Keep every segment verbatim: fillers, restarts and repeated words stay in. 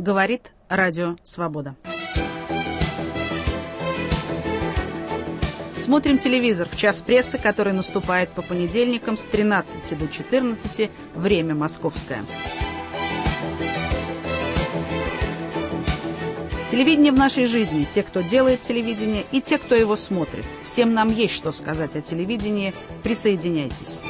Говорит Радио Свобода. Смотрим телевизор в час прессы, который наступает по понедельникам с тринадцати до четырнадцати, время московское. Телевидение в нашей жизни. Те, кто делает телевидение, и те, кто его смотрит. Всем нам есть что сказать о телевидении. Присоединяйтесь.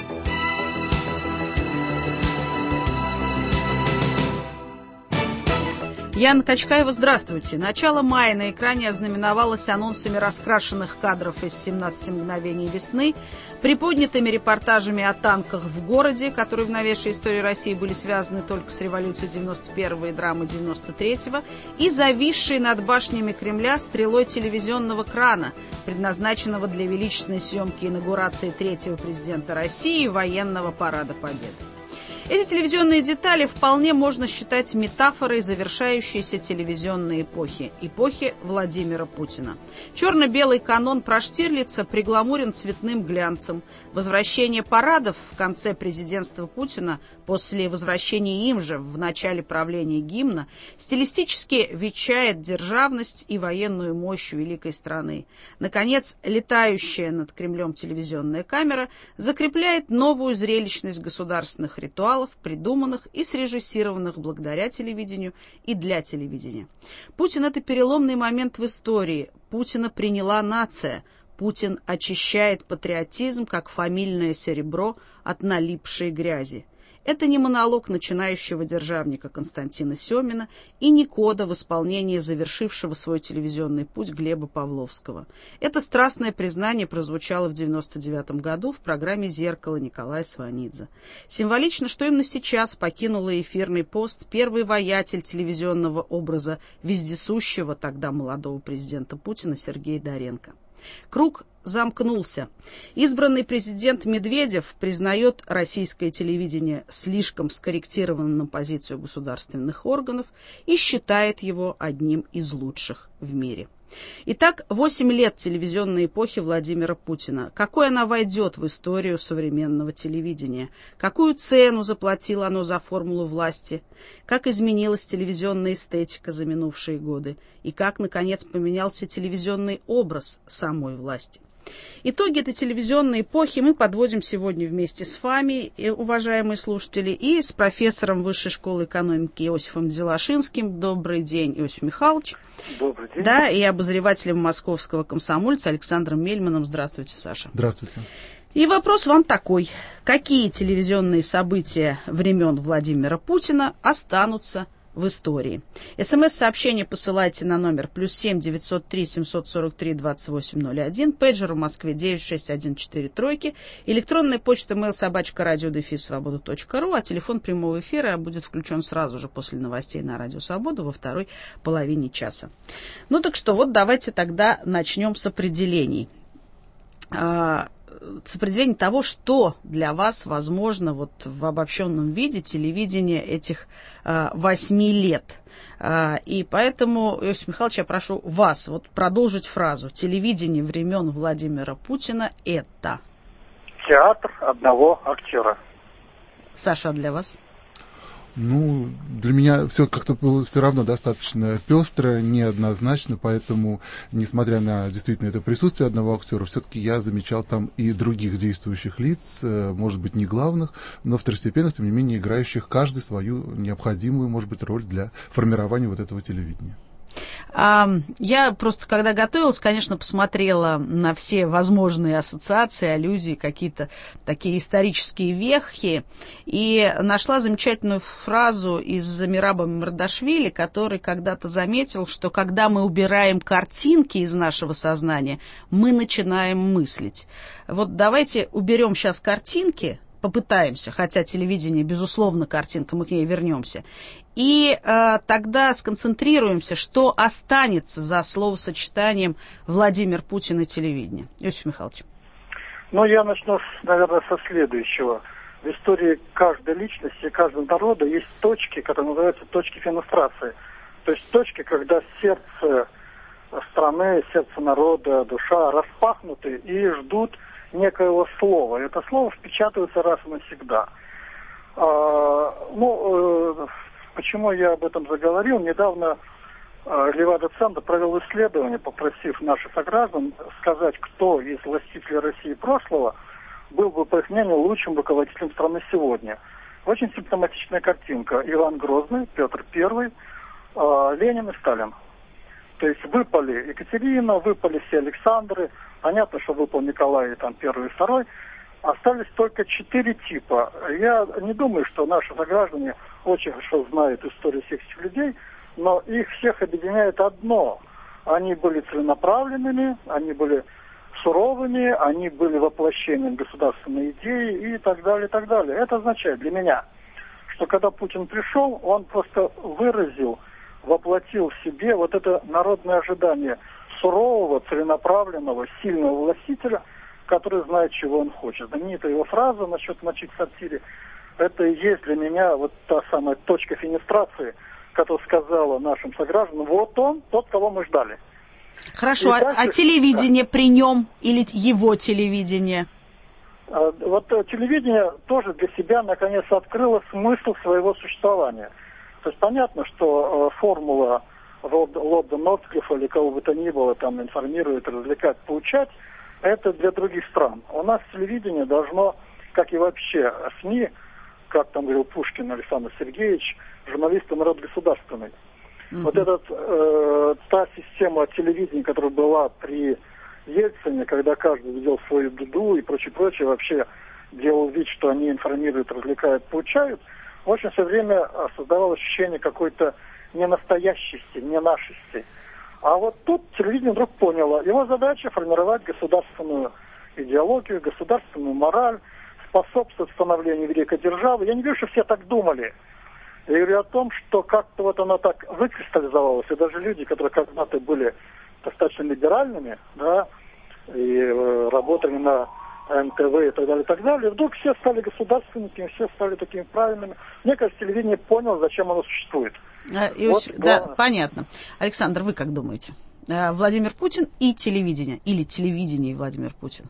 Яна Качкаева, здравствуйте. Начало мая на экране ознаменовалось анонсами раскрашенных кадров из «семнадцати мгновений весны», приподнятыми репортажами о танках в городе, которые в новейшей истории России были связаны только с революцией девяносто первого и драмой девяносто третьего, и зависшей над башнями Кремля стрелой телевизионного крана, предназначенного для величественной съемки инаугурации третьего президента России и военного парада Победы. Эти телевизионные детали вполне можно считать метафорой завершающейся телевизионной эпохи, эпохи Владимира Путина. Черно-белый канон про Штирлица пригламурен цветным глянцем. Возвращение парадов в конце президентства Путина, после возвращения им же в начале правления гимна, стилистически венчает державность и военную мощь великой страны. Наконец, летающая над Кремлем телевизионная камера закрепляет новую зрелищность государственных ритуалов, придуманных и срежиссированных благодаря телевидению и для телевидения. Путин – это переломный момент в истории. Путина приняла нация. Путин очищает патриотизм, как фамильное серебро, от налипшей грязи. Это не монолог начинающего державника Константина Семина и не кода в исполнении завершившего свой телевизионный путь Глеба Павловского. Это страстное признание прозвучало в девяносто девятом году в программе «Зеркало» Николая Сванидзе. Символично, что именно сейчас покинула эфирный пост первый воятель телевизионного образа вездесущего тогда молодого президента Путина Сергей Доренко. Круг замкнулся. Избранный президент Медведев признает российское телевидение слишком скорректированным на позицию государственных органов и считает его одним из лучших в мире. Итак, восемь лет телевизионной эпохи Владимира Путина. Какой она войдет в историю современного телевидения? Какую цену заплатило оно за формулу власти? Как изменилась телевизионная эстетика за минувшие годы? И как, наконец, поменялся телевизионный образ самой власти? Итоги этой телевизионной эпохи мы подводим сегодня вместе с вами, уважаемые слушатели, и с профессором Высшей школы экономики Иосифом Дзелашинским. Добрый день, Иосиф Михайлович. Добрый день. Да, и обозревателем московского комсомольца Александром Мельманом. Здравствуйте, Саша. Здравствуйте. И вопрос вам такой. Какие телевизионные события времен Владимира Путина останутся в истории? СМС-сообщение посылайте на номер плюс семь девятьсот три семьсот сорок три двадцать восемь ноль один, пейджер в Москве девять шесть один четыре тройки, электронная почта mail собачка радио дефис свобода точка ру, а телефон прямого эфира будет включен сразу же после новостей на Радио Свобода во второй половине часа. Ну так что, вот давайте тогда начнем с определений. С определения того, что для вас возможно вот в обобщенном виде телевидение этих а, восьми лет. А, и поэтому, Иосиф Михайлович, я прошу вас вот продолжить фразу. Телевидение времен Владимира Путина – это... Театр одного актера. Саша, а для вас? Ну, для меня все как-то было все равно достаточно пестро, неоднозначно, поэтому, несмотря на действительно это присутствие одного актера, все-таки я замечал там и других действующих лиц, может быть, не главных, но второстепенных, тем не менее, играющих каждый свою необходимую, может быть, роль для формирования вот этого телевидения. Я просто, когда готовилась, конечно, посмотрела на все возможные ассоциации, аллюзии, какие-то такие исторические вехи, и нашла замечательную фразу из Мираба Мардашвили, который когда-то заметил, что когда мы убираем картинки из нашего сознания, мы начинаем мыслить. Вот давайте уберем сейчас картинки, попытаемся, хотя телевидение, безусловно, картинка, мы к ней вернемся. И э, тогда сконцентрируемся, что останется за словосочетанием Владимир Путин и телевидение. Иосиф Михайлович. Ну, я начну, наверное, со следующего. В истории каждой личности, каждого народа есть точки, которые называются точки фенестрации. То есть точки, когда сердце страны, сердце народа, душа распахнуты и ждут некоего слова. И это слово впечатывается раз и навсегда. А, ну, э, почему я об этом заговорил? Недавно э, Левада-центр провел исследование, попросив наших сограждан сказать, кто из властителей России прошлого был бы, по их мнению, лучшим руководителем страны сегодня. Очень симптоматичная картинка. Иван Грозный, Петр Первый, э, Ленин и Сталин. То есть выпали Екатерина, выпали все Александры. Понятно, что выпал Николай, там, первый и второй. Остались только четыре типа. Я не думаю, что наши сограждане очень хорошо знают историю всех этих людей, но их всех объединяет одно. Они были целенаправленными, они были суровыми, они были воплощением государственной идеи и так далее, и так далее. Это означает для меня, что когда Путин пришел, он просто выразил, воплотил в себе вот это народное ожидание сурового, целенаправленного, сильного властителя, который знает, чего он хочет. Знаменитая его фраза насчет мочить в сортире, это и есть для меня вот та самая точка фенестрации, которая сказала нашим согражданам, вот он, тот, кого мы ждали. Хорошо, а, дальше... а телевидение при нем или его телевидение? А, вот телевидение тоже для себя наконец открыло смысл своего существования. То есть понятно, что э, формула Лорда Нортклиффа или кого бы то ни было там информирует, развлекать, поучать, это для других стран. У нас телевидение должно, как и вообще СМИ, как там говорил Пушкин Александр Сергеевич, журналисты народ государственный. Mm-hmm. Вот этот, э, та система телевидения, которая была при Ельцине, когда каждый видел свою дуду и прочее-прочее, вообще делал вид, что они информируют, развлекают, поучают, очень все время создавало ощущение какой-то ненастоящести, не нашести. А вот тут телевидение вдруг поняло, его задача формировать государственную идеологию, государственную мораль, способствовать становлению великой державы. Я не вижу, что все так думали. Я говорю о том, что как-то вот оно так выкристаллизовалось, и даже люди, которые когда-то были достаточно либеральными, да, и э, работали на эн тэ вэ и так далее, и так далее, вдруг все стали государственниками, все стали такими правильными. Мне кажется, телевидение поняло, зачем оно существует. Иосиф, вот, да, понятно. Александр, вы как думаете? Владимир Путин и телевидение? Или телевидение и Владимир Путин?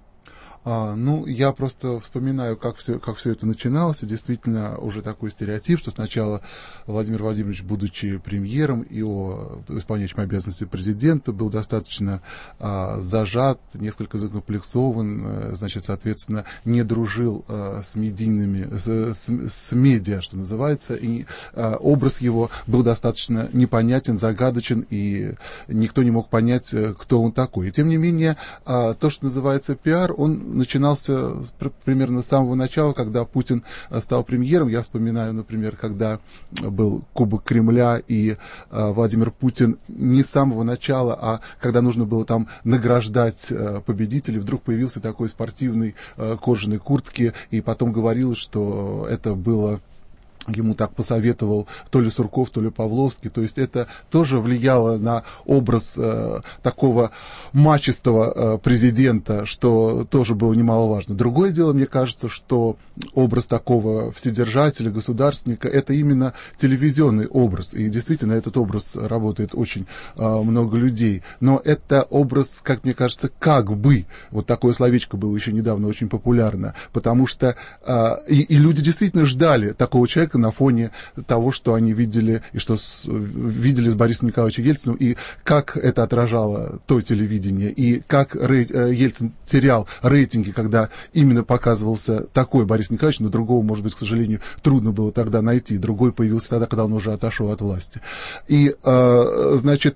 А, ну, я просто вспоминаю, как все, как все это начиналось, и действительно уже такой стереотип, что сначала Владимир Владимирович, будучи премьером и исполняющим обязанности президента, был достаточно а, зажат, несколько закомплексован, а, значит, соответственно, не дружил а, с медийными, с, с, с медиа, что называется, и а, образ его был достаточно непонятен, загадочен, и никто не мог понять, кто он такой. И тем не менее, а, то, что называется пиар, он начинался примерно с самого начала, когда Путин стал премьером. Я вспоминаю, например, когда был Кубок Кремля, и э, Владимир Путин не с самого начала, а когда нужно было там награждать э, победителей, вдруг появился такой спортивный э, кожаной куртке, и потом говорил, что это было... Ему так посоветовал то ли Сурков, то ли Павловский. То есть это тоже влияло на образ э, такого мачистого э, президента, что тоже было немаловажно. Другое дело, мне кажется, что образ такого вседержателя, государственника, это именно телевизионный образ. И действительно, этот образ работает очень э, много людей. Но это образ, как мне кажется, как бы. Вот такое словечко было еще недавно очень популярно. Потому что э, и, и люди действительно ждали такого человека, на фоне того, что они видели и что с, видели с Борисом Николаевичем Ельциным, и как это отражало то телевидение, и как рей, Ельцин терял рейтинги, когда именно показывался такой Борис Николаевич, но другого, может быть, к сожалению, трудно было тогда найти. Другой появился тогда, когда он уже отошел от власти. И, э, значит,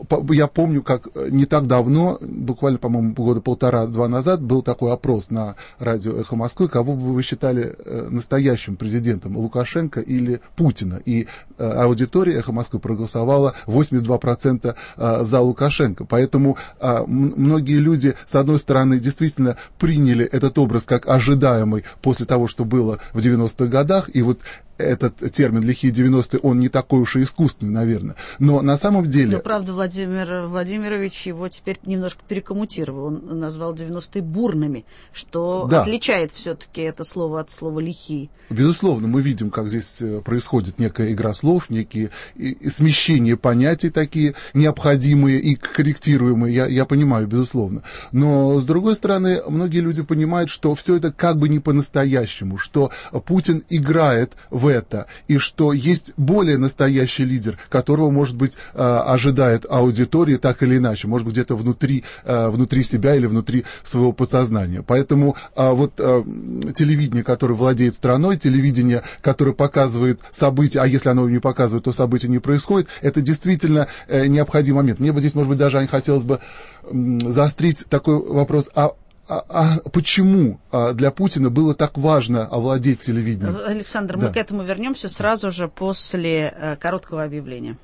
я помню, как не так давно, буквально, по-моему, года полтора-два назад, был такой опрос на радио «Эхо Москвы», кого бы вы считали настоящим президентом, Лукашенко или Путина. И э, аудитория «Эхо Москвы» проголосовала восемьдесят два процента э, за Лукашенко. Поэтому э, многие люди, с одной стороны, действительно приняли этот образ как ожидаемый после того, что было в девяностых годах. И вот этот термин «лихие девяностые», он не такой уж и искусственный, наверное. Но на самом деле... Но, правда, Владимир Владимирович его теперь немножко перекоммутировал. Он назвал девяностые бурными, что да. Отличает все-таки это слово от слова «лихие». Безусловно, мы видим, как здесь происходит некая игра слов. слов, некие и, и смещения понятий такие необходимые и корректируемые, я, я понимаю, безусловно. Но, с другой стороны, многие люди понимают, что все это как бы не по-настоящему, что Путин играет в это, и что есть более настоящий лидер, которого, может быть, ожидает аудитория так или иначе, может быть, где-то внутри, внутри себя или внутри своего подсознания. Поэтому вот телевидение, которое владеет страной, телевидение, которое показывает события, а если оно не показывает, то события не происходит, это действительно необходимый момент. Мне бы здесь, может быть, даже, Ань, хотелось бы заострить такой вопрос, а А, а почему а, для Путина было так важно овладеть телевидением? Александр, да. мы к этому вернемся сразу же после э, короткого объявления.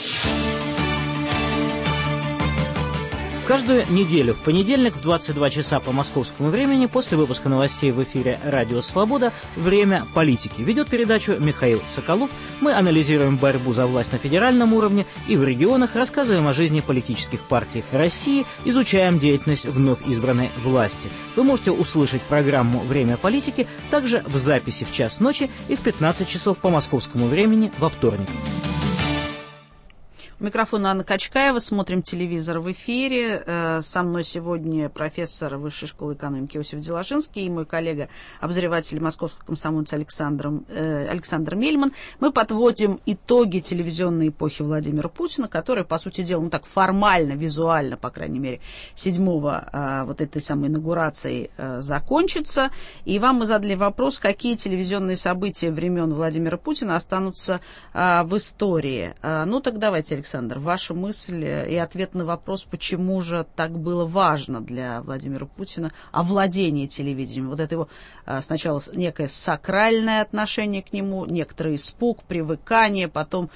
Каждую неделю в понедельник в двадцать два часа по московскому времени после выпуска новостей в эфире «Радио Свобода» «Время политики» ведет передачу Михаил Соколов. Мы анализируем борьбу за власть на федеральном уровне и в регионах, рассказываем о жизни политических партий России, изучаем деятельность вновь избранной власти. Вы можете услышать программу «Время политики» также в записи в час ночи и в пятнадцать часов по московскому времени во вторник. У микрофона Анна Качкаева. Смотрим телевизор в эфире. Со мной сегодня профессор Высшей школы экономики Иосиф Деложинский и мой коллега, обозреватель московского комсомольца Александр, э, Александр Мельман. Мы подводим итоги телевизионной эпохи Владимира Путина, которая, по сути дела, ну так формально, визуально, по крайней мере, седьмого э, вот этой самой инаугурации э, закончится. И вам мы задали вопрос, какие телевизионные события времен Владимира Путина останутся э, в истории. Э, ну так давайте, Александр. Александр, ваша мысль и ответ на вопрос, почему же так было важно для Владимира Путина овладение телевидением. Вот это его сначала некое сакральное отношение к нему, некоторый испуг, привыкание, потом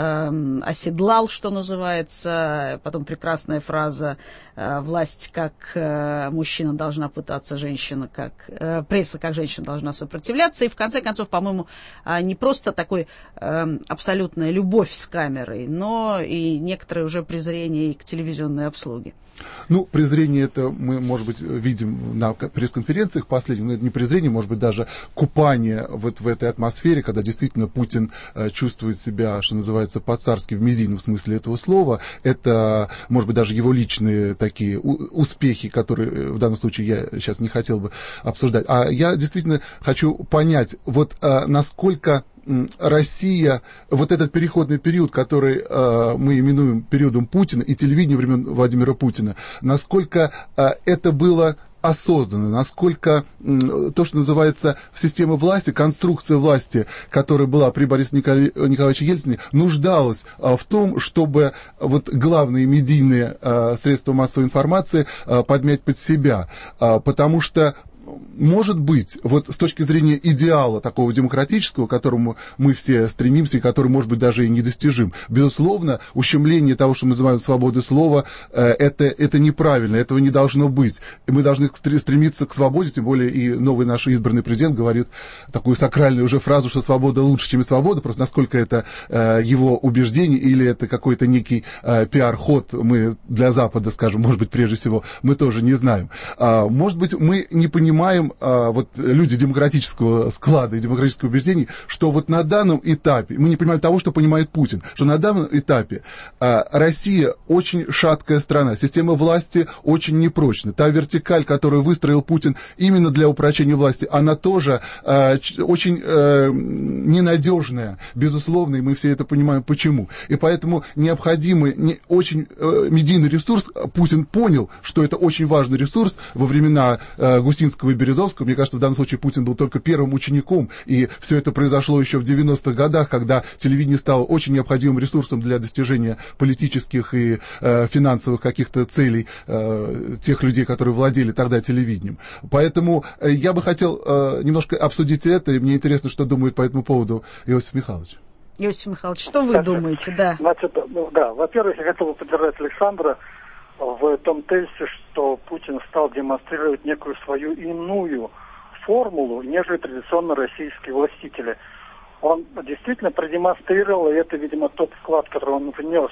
э, оседлал, что называется, потом прекрасная фраза э, «власть как э, мужчина должна пытаться, женщина как... Э, пресса как женщина должна сопротивляться». И в конце концов, по-моему, э, не просто такой э, абсолютная любовь с камерой, но и некоторое уже презрение и к телевизионной обслуге. Ну, презрение это мы, может быть, видим на пресс-конференциях последних, но это не презрение, может быть, даже купание вот в этой атмосфере, когда действительно Путин э, чувствует себя, что называется, по-царски в мизийном смысле этого слова. Это, может быть, даже его личные такие у- успехи, которые в данном случае я сейчас не хотел бы обсуждать. А я действительно хочу понять, вот э, насколько Россия, вот этот переходный период, который э, мы именуем периодом Путина и телевидения времен Владимира Путина, насколько э, это было осознанно, насколько э, то, что называется система власти, конструкция власти, которая была при Борисе Николай, Николаевиче Ельцине, нуждалась э, в том, чтобы вот главные медийные э, средства массовой информации э, подмять под себя, э, потому что может быть, вот с точки зрения идеала такого демократического, к которому мы все стремимся и который, может быть, даже и недостижим, безусловно, ущемление того, что мы называем свободой слова, это, это неправильно, этого не должно быть. И мы должны стремиться к свободе, тем более и новый наш избранный президент говорит такую сакральную уже фразу, что свобода лучше, чем свобода, просто насколько это его убеждение или это какой-то некий пиар-ход, мы для Запада, скажем, может быть, прежде всего, мы тоже не знаем. Может быть, мы не понимаем, вот люди демократического склада и демократических убеждений, что вот на данном этапе, мы не понимаем того, что понимает Путин, что на данном этапе Россия очень шаткая страна, система власти очень непрочна. Та вертикаль, которую выстроил Путин именно для упрочения власти, она тоже очень ненадежная, безусловно, и мы все это понимаем, почему. И поэтому необходимый не очень медийный ресурс, Путин понял, что это очень важный ресурс во времена Густинского и Березовского. Мне кажется, в данном случае Путин был только первым учеником, и все это произошло еще в девяностых годах, когда телевидение стало очень необходимым ресурсом для достижения политических и э, финансовых каких-то целей э, тех людей, которые владели тогда телевидением. Поэтому э, я бы хотел э, немножко обсудить это, и мне интересно, что думает по этому поводу Иосиф Михайлович. Иосиф Михайлович, что вы Значит, думаете? Да. Значит, ну, да, во-первых, я хотел бы поддержать Александра в том тезисе, что Путин стал демонстрировать некую свою иную формулу, нежели традиционно российские властители. Он действительно продемонстрировал, и это, видимо, тот вклад, который он внес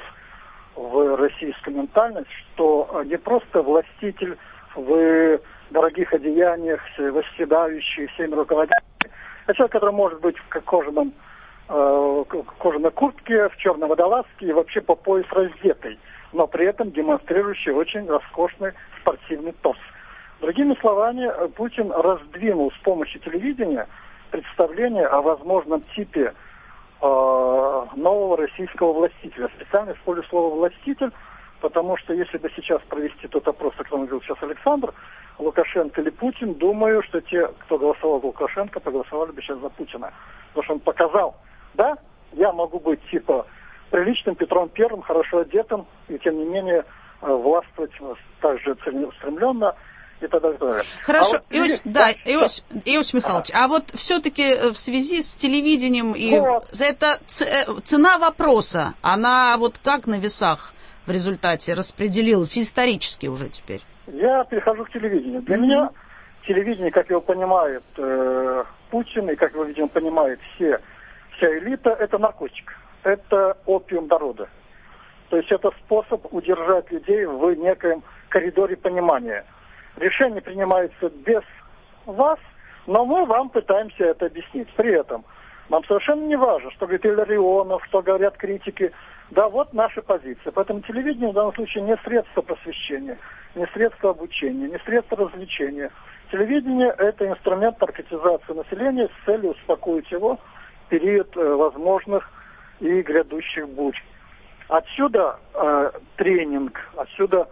в российскую ментальность, что не просто властитель в дорогих одеяниях, восседающий, всеми руководящий, а человек, который может быть в кожаном э, кожаной куртке, в черной водолазке и вообще по пояс раздетый, но при этом демонстрирующий очень роскошный спортивный торс. Другими словами, Путин раздвинул с помощью телевидения представление о возможном типе э, нового российского властителя. Специально использую слово «властитель», потому что если бы сейчас провести тот опрос, о котором говорил сейчас Александр, Лукашенко или Путин, думаю, что те, кто голосовал за Лукашенко, проголосовали бы сейчас за Путина. Потому что он показал, да, я могу быть типа приличным Петром Первым, хорошо одетым, и тем не менее властвовать также целеустремленно и так далее. Хорошо, а вот Иосиф, здесь, да, да, Иосиф, Иосиф Михайлович, а вот все-таки в связи с телевидением, и вот. это цена вопроса, она вот как на весах в результате распределилась исторически уже теперь? Я перехожу к телевидению. Для mm-hmm. меня телевидение, как его понимает э, Путин, и как его, видимо, понимает все, вся элита, это наркотик. Это опиум народа. То есть это способ удержать людей в некоем коридоре понимания. Решение принимается без вас, но мы вам пытаемся это объяснить. При этом нам совершенно не важно, что говорит Илларионов, что говорят критики. Да, вот наша позиция. Поэтому телевидение в данном случае не средство просвещения, не средство обучения, не средство развлечения. Телевидение – это инструмент наркотизации населения с целью успокоить его в период э, возможных и грядущих бурь. Отсюда э, тренинг, отсюда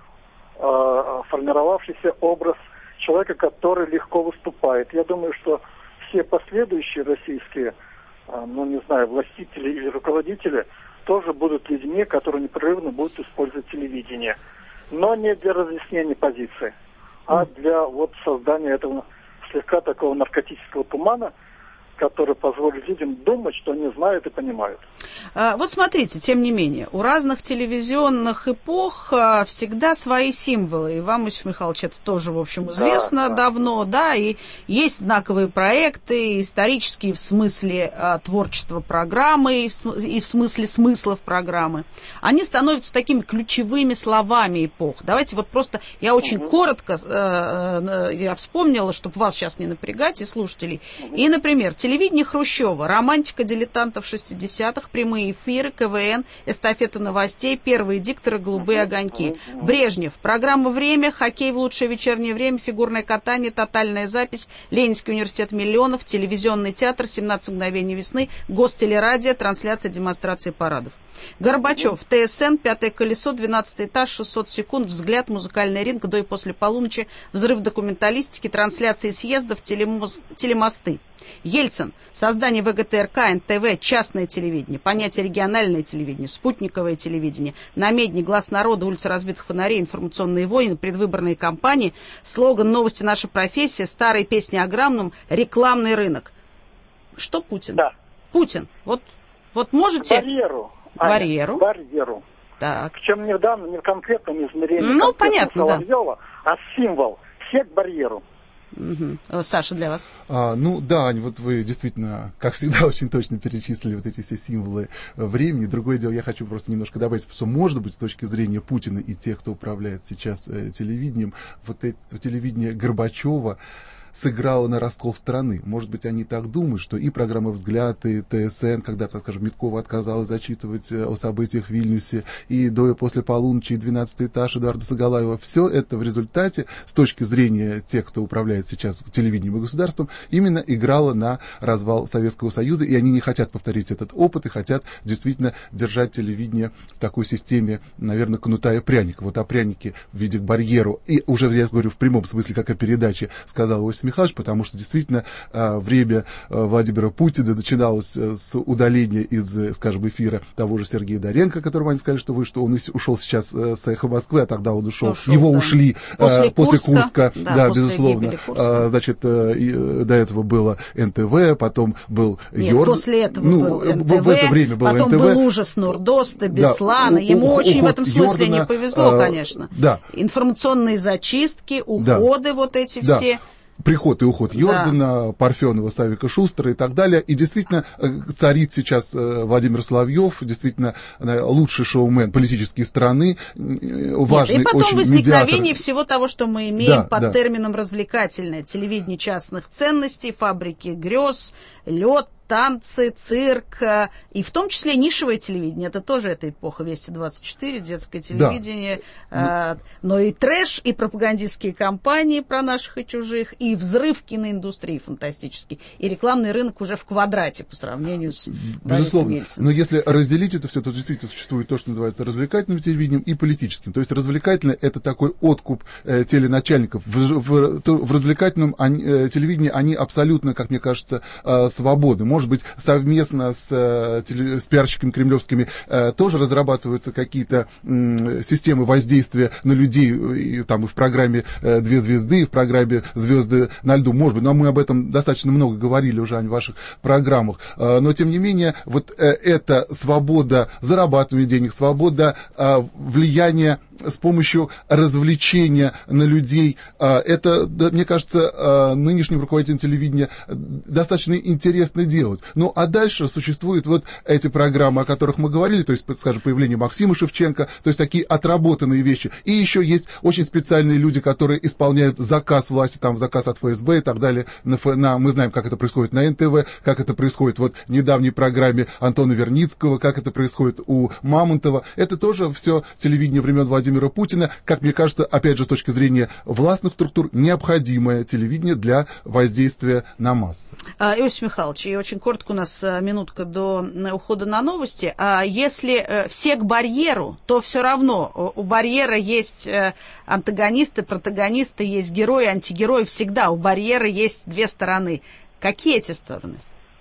э, формировавшийся образ человека, который легко выступает. Я думаю, что все последующие российские, э, ну не знаю, властители или руководители тоже будут людьми, которые непрерывно будут использовать телевидение. Но не для разъяснения позиции, а для вот создания этого слегка такого наркотического тумана, который позволит людям думать, что они знают и понимают. А, вот смотрите, тем не менее, у разных телевизионных эпох а, всегда свои символы. И вам, Иосиф Михайлович, это тоже, в общем, известно да, да. давно, да, и есть знаковые проекты, исторические в смысле а, творчества программы и в, см- и в смысле смыслов программы. Они становятся такими ключевыми словами эпох. Давайте вот просто, я очень угу. коротко, э, э, я вспомнила, чтобы вас сейчас не напрягать, и слушателей. Угу. И, например, телевидение Хрущева, романтика дилетантов шестидесятых, прямые эфиры, КВН, эстафета новостей, первые дикторы, голубые огоньки. Брежнев, программа «Время», хоккей в лучшее вечернее время, фигурное катание, тотальная запись, Ленинский университет миллионов, телевизионный театр, семнадцать мгновений весны, гостелерадио, трансляция демонстрации парадов. Горбачев, ТСН, пятое колесо, двенадцатый этаж, шестьсот секунд, взгляд, музыкальный ринг, до и после полуночи, взрыв документалистики, трансляции съездов, телемост, телемосты. Ельцин, создание ВГТРК, эн тэ вэ, частное телевидение, понятие региональное телевидение, спутниковое телевидение, намедни, глаз народа, улица разбитых фонарей, информационные войны, предвыборные кампании, слоган «Новости. Наша профессия», старые песни о Грамном, рекламный рынок. Что Путин? Да. Путин. Вот, вот можете... Барьеру. Барьеру. Аня, барьеру. Так. Причем не в данном, не в конкретном измерении, ну, понятно, Соловьева, да. а символ. Все к барьеру. Угу. Саша, для вас? А, ну да, Ань, вот вы действительно, как всегда, очень точно перечислили вот эти все символы времени. Другое дело, я хочу просто немножко добавить, что, может быть, с точки зрения Путина и тех, кто управляет сейчас э, телевидением, вот это телевидение Горбачева сыграла на раскол страны. Может быть, они так думают, что и программа «Взгляд», и ТСН, когда-то, скажем, Миткова отказалась зачитывать о событиях в Вильнюсе, и до и после полуночи, и двенадцатый этаж Эдуарда Сагалаева, все это в результате, с точки зрения тех, кто управляет сейчас телевидением и государством, именно играло на развал Советского Союза, и они не хотят повторить этот опыт, и хотят действительно держать телевидение в такой системе, наверное, кнута и пряника. Вот о прянике в виде барьеру, и уже, я говорю, в прямом смысле, как о передаче, сказал Иосиф Михайлович, потому что действительно время Владимира Путина начиналось с удаления из, скажем, эфира того же Сергея Доренко, которому они сказали, что вы, что он ушел сейчас с «Эхо Москвы», а тогда он ушел, ушел его да. ушли после, после Курска, Курска да, да после безусловно. Курска. Значит, до этого было эн тэ вэ, потом был Нет, Йорд... после этого ну, был эн тэ вэ, в это время был потом эн тэ вэ. Был ужас Нурдоста, Беслана. Да, Ему у, очень в этом смысле Йордана, не повезло, конечно. Да. Информационные зачистки, уходы да. вот эти да. все. Приход и уход Йордана, да. Парфенова, Савика Шустера и так далее. И действительно царит сейчас Владимир Соловьев, действительно лучший шоумен политической страны, важный Нет, и потом очень возникновение медиатор. Всего того, что мы имеем да, под да. термином развлекательное. Телевидение частных ценностей, фабрики грез, лед, танцы, цирк, и в том числе нишевое телевидение. Это тоже эта эпоха Вести двадцать четыре, детское телевидение. Да. Но и трэш, и пропагандистские кампании про наших и чужих, и взрыв киноиндустрии фантастический, и рекламный рынок уже в квадрате по сравнению с Борисом Ельциным. Но если разделить это все, то действительно существует то, что называется развлекательным телевидением и политическим. То есть развлекательное – это такой откуп э, теленачальников. В, в, в развлекательном они, э, телевидении они абсолютно, как мне кажется, э, свободны. Может быть, совместно с, с пиарщиками кремлевскими э, тоже разрабатываются какие-то э, системы воздействия на людей и, там, и в программе э, «Две звезды», и в программе «Звезды на льду». Может быть, но мы об этом достаточно много говорили уже в ваших программах. Э, но, тем не менее, вот э, эта свобода зарабатывания денег, свобода э, влияния с помощью развлечения на людей, это, мне кажется, нынешним руководителям телевидения достаточно интересно делать. Ну, а дальше существуют вот эти программы, о которых мы говорили, то есть, скажем, появление Максима Шевченко, то есть такие отработанные вещи. И еще есть очень специальные люди, которые исполняют заказ власти, там, заказ от эф эс бэ и так далее. На, на, мы знаем, как это происходит на эн тэ вэ, как это происходит вот в недавней программе Антона Верницкого, как это происходит у Мамонтова. Это тоже все телевидение времен Владимира Путина, как мне кажется, опять же, с точки зрения властных структур, необходимое телевидение для воздействия на массы. Иосиф Михайлович, и очень коротко, у нас минутка до ухода на новости. Если все к барьеру, то все равно у барьера есть антагонисты, протагонисты, есть герои, антигерои всегда. У барьера есть две стороны. Какие эти стороны?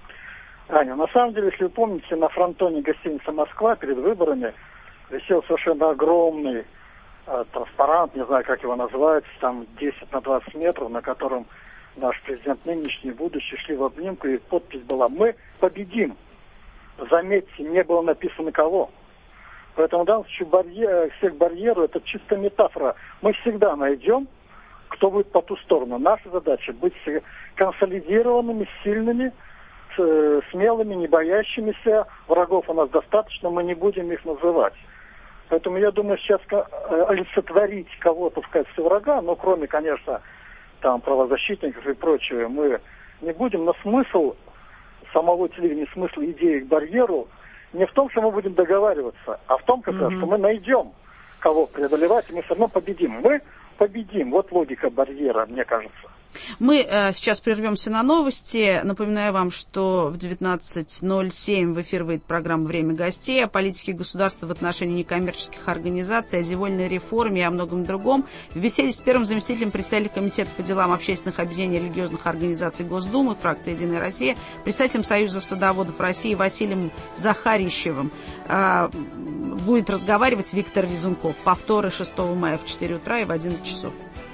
Аня, на самом деле, если вы помните, на фронтоне гостиницы «Москва» перед выборами висел совершенно огромный транспарант, не знаю, как его называть, там десять на двадцать метров, на котором наш президент нынешний, будущий, шли в обнимку, и подпись была «Мы победим». Заметьте, не было написано кого. Поэтому в данном случае барьер, всех барьеру, это чисто метафора. Мы всегда найдем, кто будет по ту сторону. Наша задача быть консолидированными, сильными, смелыми, не боящимися. Врагов у нас достаточно, мы не будем их называть. Поэтому я думаю, сейчас олицетворить кого-то в качестве врага, ну, кроме, конечно, там, правозащитников и прочего, мы не будем. Но смысл самого телевидения, смысл идеи к барьеру не в том, что мы будем договариваться, а в том, как раз, mm-hmm. что мы найдем, кого преодолевать, и мы все равно победим. Мы победим. Вот логика барьера, мне кажется. Мы э, сейчас прервемся на новости. Напоминаю вам, что в девятнадцать ноль семь в эфир выйдет программа «Время гостей» о политике государства в отношении некоммерческих организаций, о земельной реформе и о многом другом. В беседе с первым заместителем председателя Комитета по делам общественных объединений и религиозных организаций Госдумы, фракции «Единая Россия», председателем Союза садоводов России Василием Захарищевым э, будет разговаривать Виктор Резунков. Повторы шестого мая в четыре утра и в одиннадцать часов.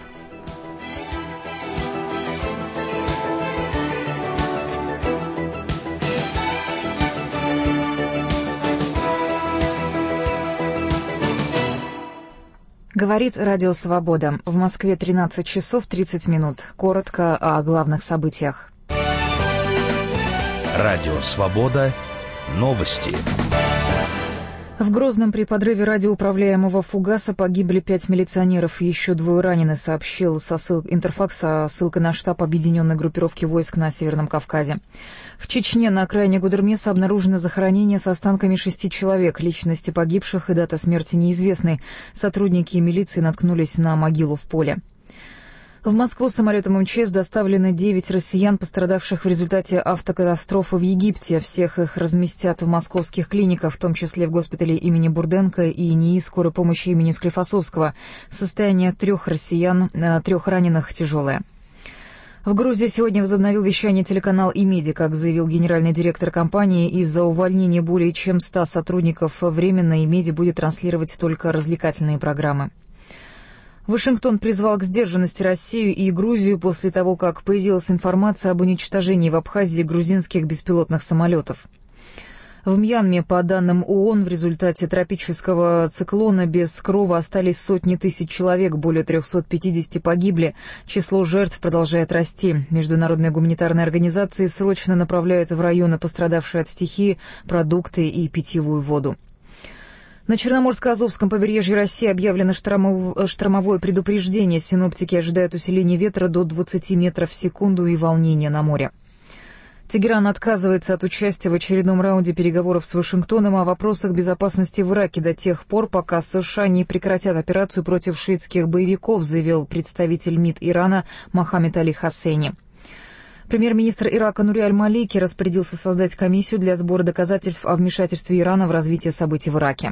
Говорит Радио Свобода. В Москве тринадцать часов тридцать минут. Коротко о главных событиях. Радио Свобода. Новости. В Грозном при подрыве радиоуправляемого фугаса погибли пять милиционеров, еще двое ранены, сообщил со ссыл... Интерфакс со ссылкой на штаб объединенной группировки войск на Северном Кавказе. В Чечне на окраине Гудермеса обнаружено захоронение с останками шести человек. Личности погибших и дата смерти неизвестны. Сотрудники милиции наткнулись на могилу в поле. В Москву самолетом эм че эс доставлены девять россиян, пострадавших в результате автокатастрофы в Египте. Всех их разместят в московских клиниках, в том числе в госпитале имени Бурденко и НИИ скорой помощи имени Склифосовского. Состояние трех россиян, трех раненых тяжелое. В Грузии сегодня возобновил вещание телеканал «Имеди», как заявил генеральный директор компании. Из-за увольнения более чем ста сотрудников временно «Имеди» будет транслировать только развлекательные программы. Вашингтон призвал к сдержанности Россию и Грузию после того, как появилась информация об уничтожении в Абхазии грузинских беспилотных самолетов. В Мьянме, по данным ООН, в результате тропического циклона без крова остались сотни тысяч человек, более трехсот пятидесяти погибли. Число жертв продолжает расти. Международные гуманитарные организации срочно направляют в районы, пострадавшие от стихии, продукты и питьевую воду. На Черноморско-Азовском побережье России объявлено штормовое предупреждение. Синоптики ожидают усиления ветра до двадцати метров в секунду и волнения на море. Тегеран отказывается от участия в очередном раунде переговоров с Вашингтоном о вопросах безопасности в Ираке до тех пор, пока США не прекратят операцию против шиитских боевиков, заявил представитель МИД Ирана Мохаммед Али Хоссейни. Премьер-министр Ирака Нури аль-Малики распорядился создать комиссию для сбора доказательств о вмешательстве Ирана в развитие событий в Ираке.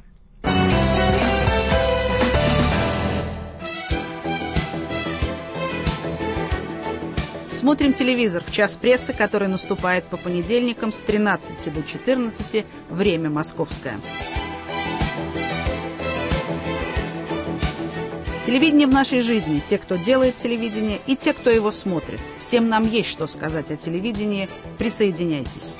Смотрим телевизор в час прессы, который наступает по понедельникам с тринадцати до четырнадцати, время московское. Телевидение в нашей жизни. Те, кто делает телевидение, и те, кто его смотрит. Всем нам есть что сказать о телевидении. Присоединяйтесь.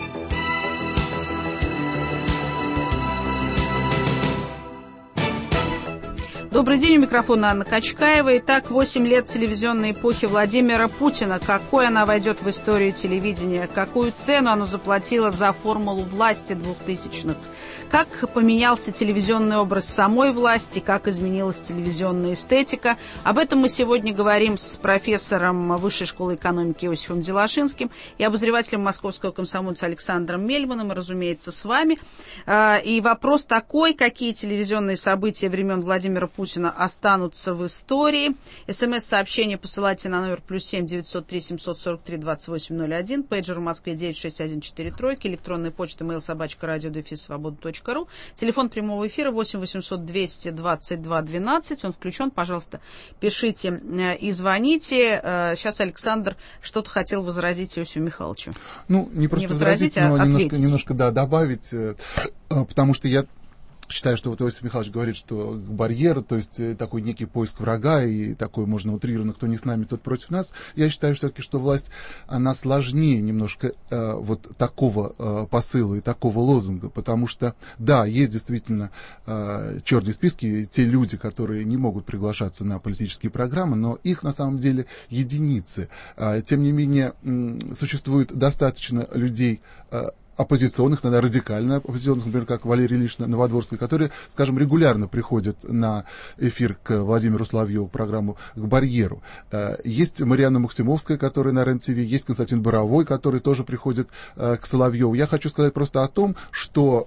Добрый день, у микрофона Анна Качкаева. Итак, восемь лет телевизионной эпохи Владимира Путина. Какой она войдет в историю телевидения? Какую цену оно заплатило за формулу власти двухтысячных? Как поменялся телевизионный образ самой власти? Как изменилась телевизионная эстетика? Об этом мы сегодня говорим с профессором Высшей школы экономики Иосифом Делашинским и обозревателем московского комсомольца Александром Мельманом, и, разумеется, с вами. И вопрос такой: какие телевизионные события времен Владимира Путина Путина останутся в истории? СМС-сообщение посылайте на номер плюс семь девятьсот три семьсот сорок три двадцать восемь ноль один, пейджер в Москве девять шесть один четыре три, электронная почта mail собачка радио дефис свобода точка ру, телефон прямого эфира восемь восемьсот двести двадцать два двенадцать, он включен, пожалуйста, пишите и звоните. Сейчас Александр что-то хотел возразить Иосифу Михайловичу. Ну, не просто не возразить, возразить, а но ответить. немножко, немножко, да, добавить, потому что я считаю, что вот Иосиф Михайлович говорит, что барьер, то есть такой некий поиск врага, и такой можно утрированно, кто не с нами, тот против нас. Я считаю все-таки, что власть, она сложнее немножко э, вот такого э, посыла и такого лозунга, потому что, да, есть действительно э, черные списки, те люди, которые не могут приглашаться на политические программы, но их на самом деле единицы. Э, тем не менее, э, существует достаточно людей, э, оппозиционных, иногда радикально оппозиционных, например, как Валерий Ильич Новодворский, которые, скажем, регулярно приходят на эфир к Владимиру Соловьеву, программу «К барьеру». Есть Марьяна Максимовская, которая на РЕН-ТВ, есть Константин Боровой, который тоже приходит к Соловьеву. Я хочу сказать просто о том, что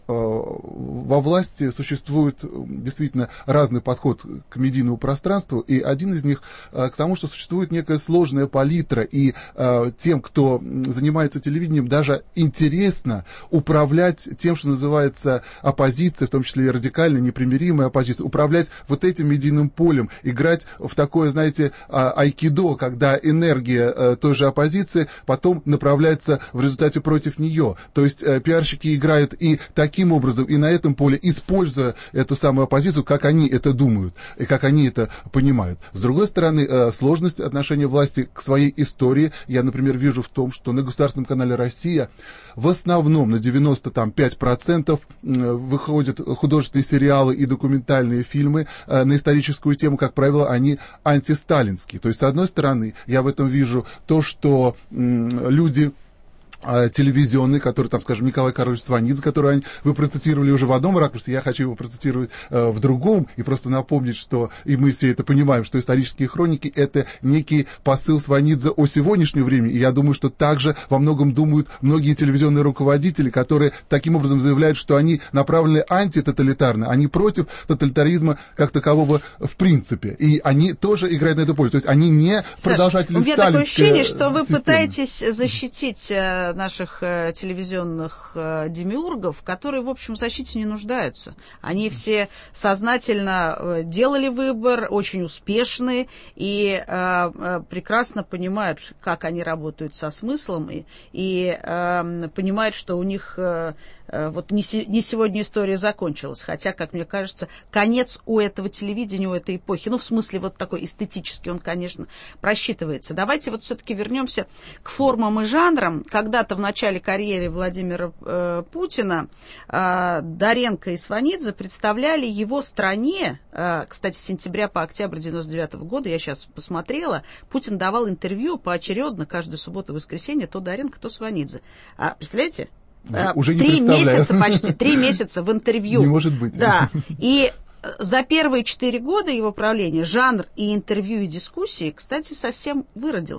во власти существует действительно разный подход к медийному пространству, и один из них к тому, что существует некая сложная палитра, и тем, кто занимается телевидением, даже интересно управлять тем, что называется оппозиция, в том числе и радикальная, непримиримая оппозиция, управлять вот этим медийным полем, играть в такое, знаете, айкидо, когда энергия той же оппозиции потом направляется в результате против нее. То есть пиарщики играют и таким образом, и на этом поле, используя эту самую оппозицию, как они это думают, и как они это понимают. С другой стороны, сложность отношения власти к своей истории я, например, вижу в том, что на государственном канале «Россия» в основном на девяносто пять процентов выходят художественные сериалы и документальные фильмы на историческую тему, как правило, они антисталинские. То есть, с одной стороны, я в этом вижу то, что люди телевизионный, который, там, скажем, Николай Карлович Сванидзе, который вы процитировали уже в одном ракурсе, я хочу его процитировать э, в другом, и просто напомнить, что, и мы все это понимаем, что исторические хроники — это некий посыл Сванидзе о сегодняшнем времени, и я думаю, что также во многом думают многие телевизионные руководители, которые таким образом заявляют, что они направлены антитоталитарно, они против тоталитаризма как такового в принципе, и они тоже играют на это поле, то есть они не Саша, продолжатели сталинской у меня такое ощущение, что вы системы. Пытаетесь защитить наших э, телевизионных э, демиургов, которые, в общем, в защите не нуждаются. Они все сознательно э, делали выбор, очень успешные, и э, э, прекрасно понимают, как они работают со смыслом, и, и э, понимают, что у них э, э, вот не, се, не сегодня история закончилась. Хотя, как мне кажется, конец у этого телевидения, у этой эпохи, ну, в смысле вот такой эстетический, он, конечно, просчитывается. Давайте вот все-таки вернемся к формам и жанрам. Когда-то в начале карьеры Владимира э, Путина э, Доренко и Сванидзе представляли его стране, э, кстати, с сентября по октябрь девяносто девятого года, я сейчас посмотрела, Путин давал интервью поочередно каждую субботу и воскресенье, то Доренко, то Сванидзе. А, представляете? Уже, уже не три представляю. месяца почти, три месяца в интервью. Не может быть. Да, и за первые четыре года его правления жанр и интервью, и дискуссии, кстати, совсем выродился.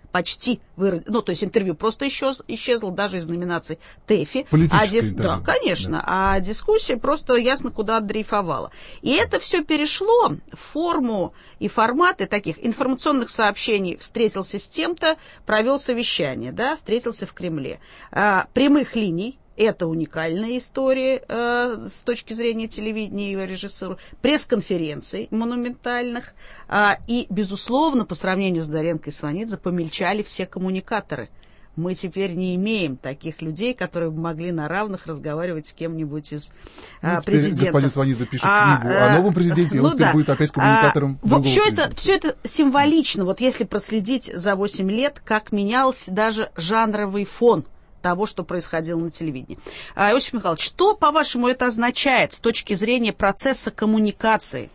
почти выродилось. Ну, то есть интервью просто исчез, исчезло даже из номинаций ТЭФИ. Политическое а дис... интервью. Да, конечно. Да. А дискуссия просто ясно куда отдрейфовала. И это все перешло в форму и форматы таких информационных сообщений. Встретился с тем-то, провел совещание, да, встретился в Кремле. А, прямых линий. Это уникальная история э, с точки зрения телевидения и режиссера, пресс-конференций монументальных. Э, и, безусловно, по сравнению с Доренко и Сванидзе, помельчали все коммуникаторы. Мы теперь не имеем таких людей, которые бы могли на равных разговаривать с кем-нибудь из э, ну, президентов. Господин Сванидзе пишет а, книгу о новом президенте, и ну он теперь да. будет опять коммуникатором а, другого все президента. это, все это символично. Вот если проследить за восемь лет, как менялся даже жанровый фон того, что происходило на телевидении. А, Иосиф Михайлович, что, по-вашему, это означает с точки зрения процесса коммуникации?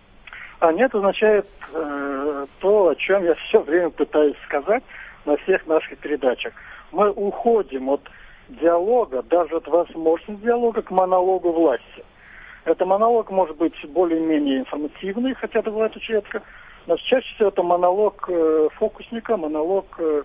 А нет, означает э, то, о чем я все время пытаюсь сказать на всех наших передачах. Мы уходим от диалога, даже от возможности диалога, к монологу власти. Это монолог может быть более-менее информативный, хотя это бывает очень редко, но чаще всего это монолог э, фокусника, монолог э,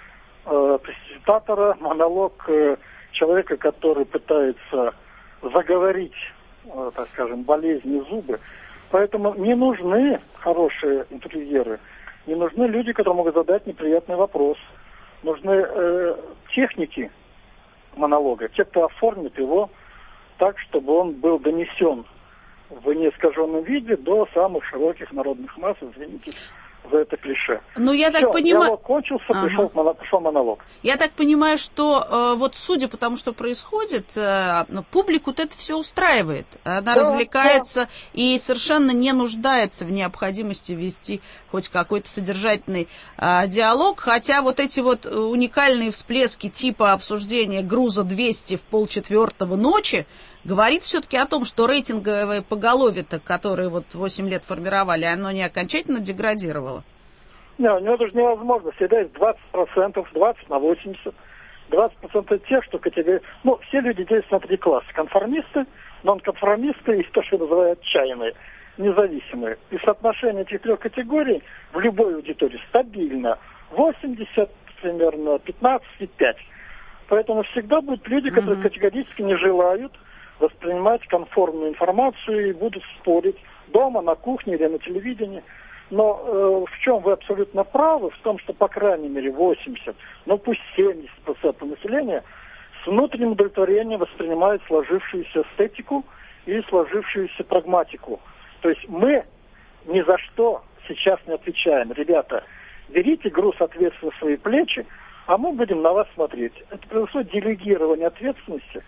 пресентатора, монолог э, человека, который пытается заговорить, э, так скажем, болезни зубы. Поэтому не нужны хорошие интервьюеры, не нужны люди, которые могут задать неприятный вопрос. Нужны э, техники монолога, те, кто оформит его так, чтобы он был донесен в неискаженном виде до самых широких народных масс, извините за это клише. Ну, я Все, так понимаю... диалог кончился, ага. пришел, пришел монолог. Я так понимаю, что э, вот судя по тому, что происходит, э, публику-то это все устраивает. Она да, развлекается да. и совершенно не нуждается в необходимости вести хоть какой-то содержательный э, диалог. Хотя вот эти вот уникальные всплески типа обсуждения груза двести в полчетвертого ночи говорит все-таки о том, что рейтинговое поголовье-то, которое вот восемь лет формировали, оно не окончательно деградировало? Не, ну это же невозможно. Всегда есть двадцать процентов, двадцать на восемьдесят. двадцать процентов тех, что категории... Ну, все люди действуют на три класса. Конформисты, нонконформисты и то, что называют отчаянные, независимые. И соотношение этих трех категорий в любой аудитории стабильно. восемьдесят примерно, пятнадцать и пять. Поэтому всегда будут люди, которые mm-hmm. категорически не желают воспринимать конформную информацию и будут спорить дома, на кухне или на телевидении. Но э, в чем вы абсолютно правы, в том, что по крайней мере восемьдесят, ну пусть семьдесят процентов населения с внутренним удовлетворением воспринимают сложившуюся эстетику и сложившуюся прагматику. То есть мы ни за что сейчас не отвечаем. Ребята, берите груз ответственности в свои плечи, а мы будем на вас смотреть. Это происходит делегирование ответственности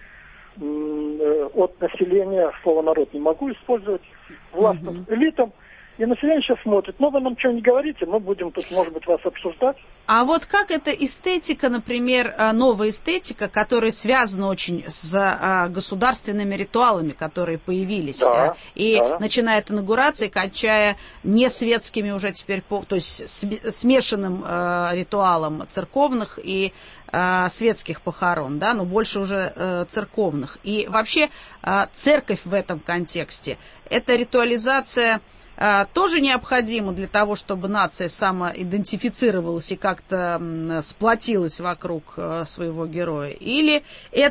от населения, слово народ не могу использовать, властным uh-huh. элитам. И население сейчас смотрит, ну вы нам что не говорите, мы будем тут, может быть, вас обсуждать. А вот как эта эстетика, например, новая эстетика, которая связана очень с государственными ритуалами, которые появились, да, и да. начиная от инаугурации, кончая не светскими уже теперь, то есть смешанным ритуалом церковных и светских похорон, да, но больше уже церковных. И вообще церковь в этом контексте, это ритуализация тоже необходимо для того, чтобы нация самоидентифицировалась и как-то сплотилась вокруг своего героя? Или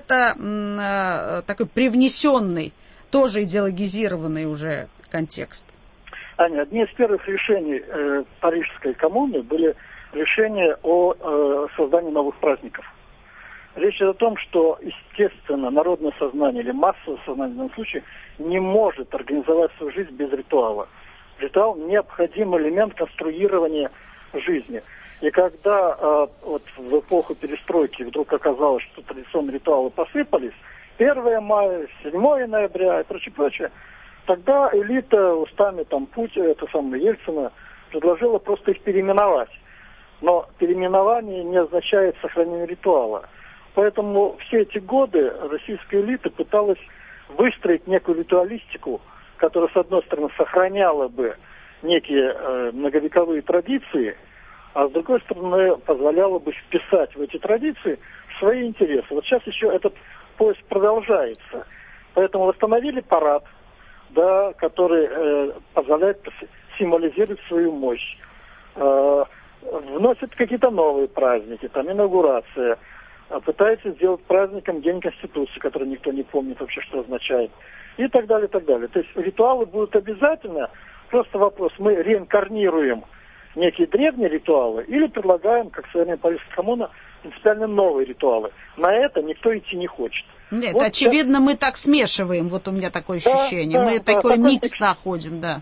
это такой привнесенный, тоже идеологизированный уже контекст? Аня, одни из первых решений э, Парижской коммуны были решения о э, создании новых праздников. Речь идет о том, что, естественно, народное сознание или массовое сознание в данном случае не может организовать свою жизнь без ритуала. Ритуал – необходимый элемент конструирования жизни. И когда э, вот в эпоху перестройки вдруг оказалось, что традиционные ритуалы посыпались, первое мая, седьмое ноября и прочее, прочее, тогда элита устами там Путина, это самое Ельцина, предложила просто их переименовать. Но переименование не означает сохранение ритуала. Поэтому все эти годы российская элита пыталась выстроить некую ритуалистику, которая, с одной стороны, сохраняла бы некие э, многовековые традиции, а с другой стороны, позволяла бы вписать в эти традиции свои интересы. Вот сейчас еще этот поиск продолжается. Поэтому восстановили парад, да, который э, позволяет символизировать свою мощь. Э, вносят какие-то новые праздники, там инаугурация, пытаются сделать праздником День Конституции, который никто не помнит вообще, что означает, и так далее, и так далее. То есть ритуалы будут обязательно, просто вопрос, мы реинкарнируем некие древние ритуалы или предлагаем, как современная Парижская коммуна, принципиально новые ритуалы. На это никто идти не хочет. Нет, вот очевидно, сейчас... мы так смешиваем, вот у меня такое ощущение. Да, мы да, такой да, микс такой... находим, да.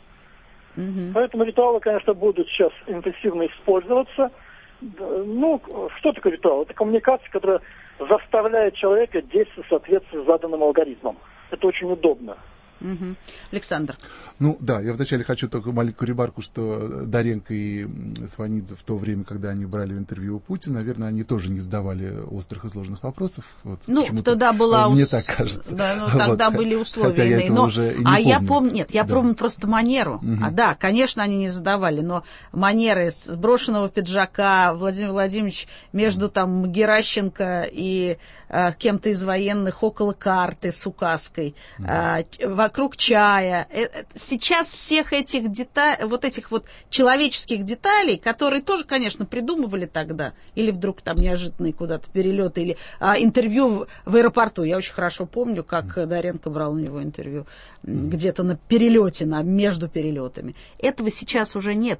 Угу. Поэтому ритуалы, конечно, будут сейчас интенсивно использоваться. Ну, что такое ритуал? Это коммуникация, которая заставляет человека действовать в соответствии с заданным алгоритмом. Это очень удобно. Угу. Александр. Ну да, я вначале хочу только маленькую ремарку, что Доренко и Сванидзе в то время, когда они брали интервью у Путина, наверное, они тоже не задавали острых и сложных вопросов. Вот, ну, тогда была... Мне ус... так кажется. Да, ну, тогда вот, были условия иные. Но... Уже и не а помню. я помню... Нет, я да. помню просто манеру. Угу. А, да, конечно, они не задавали, но манеры сброшенного пиджака Владимир Владимирович между там Геращенко и а, кем-то из военных около карты с указкой, угу. а, вокруг чая. Сейчас всех этих деталей, вот этих вот человеческих деталей, которые тоже, конечно, придумывали тогда, или вдруг там неожиданные куда-то перелеты, или а, интервью в, в аэропорту. Я очень хорошо помню, как mm. Доренко брал у него интервью mm. где-то на перелете, на, между перелетами. Этого сейчас уже нет.